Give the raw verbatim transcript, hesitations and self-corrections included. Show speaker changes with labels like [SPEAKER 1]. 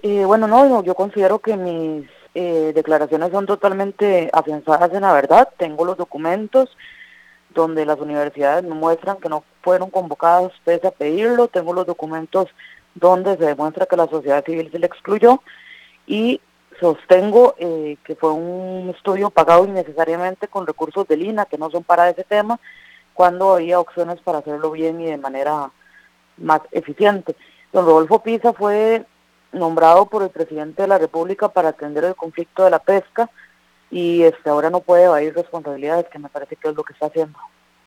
[SPEAKER 1] Eh, bueno, no, no, yo considero que mis eh, declaraciones son totalmente afianzadas en la verdad. Tengo los documentos donde las universidades me muestran que no fueron convocadas pese a pedirlo. Tengo los documentos donde se demuestra que la sociedad civil se le excluyó y sostengo eh, que fue un estudio pagado innecesariamente con recursos del I N A que no son para ese tema, cuando había opciones para hacerlo bien y de manera más eficiente. Don Rodolfo Pisa fue nombrado por el presidente de la República para atender el conflicto de la pesca y este ahora no puede evadir responsabilidades, que me parece que es lo que está haciendo.